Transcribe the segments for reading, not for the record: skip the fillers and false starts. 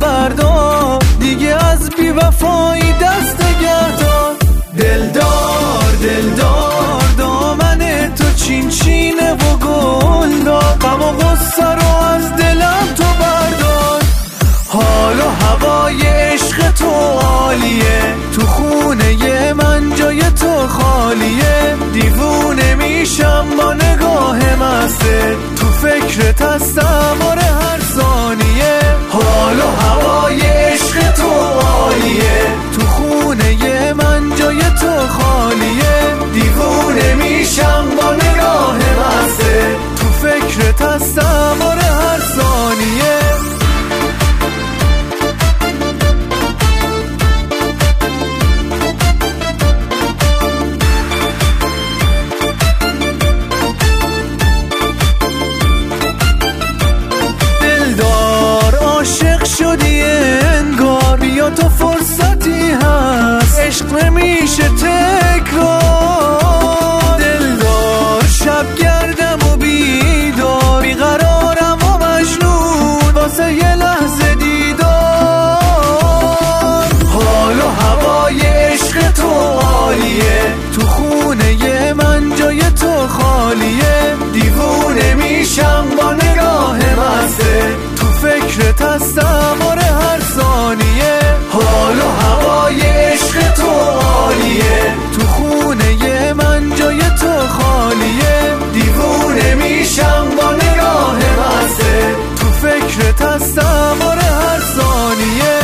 خبردار، دیگه از بی وفایی دست نگه دار. دلدار دلدار دامن تو چین چینه و گل دار، غم و غصه رو از دلم تو بردار. حال و هوای عشق تو عالیه، تو خونه من جای تو خالیه. دیوونه میشم با نگاه مسته، تو فکرت هستم آره هر ثانیه. حال و هوای عشق تو عالیه، تو خونه من جای تو خالیه. دیوونه میشم با نگاه مسته، تو فکرت هستم آره هر ثانیه. عاشق شدی انگار، بیا تو فرصتی هست، عشق نمیشه تکرار. دلدار شب گردم و بیدار، بیقرارم و مجنون واسه یه لحظه دیدار. حال و هوای عشق تو عالیه، تو خونه من جای تو خالیه. دیوونه میشم با نگاه مسته، فکرت هستم آره هر ثانیه. حال و هوای عشق تو عالیه، تو خونه من جای تو خالیه. دیوونه میشم با نگاه مسته، تو فکرت هستم آره هر ثانیه.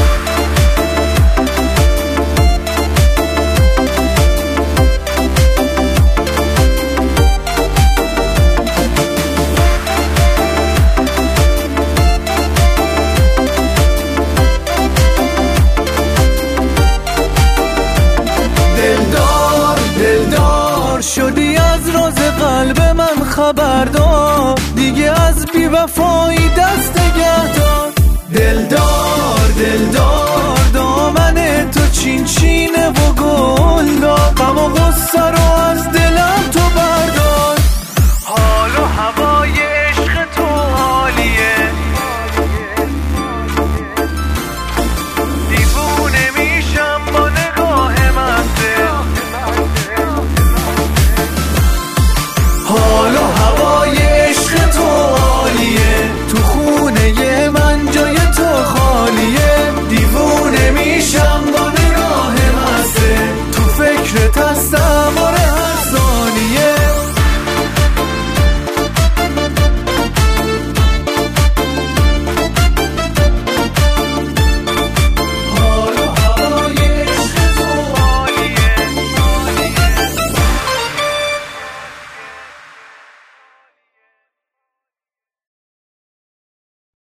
شدی از راز قلب من خبردار، دیگه از بی وفایی دست نگه دار. دلدار دلدار دامن تو چین چینه و گل دار، غم و غصه رو از دلم تو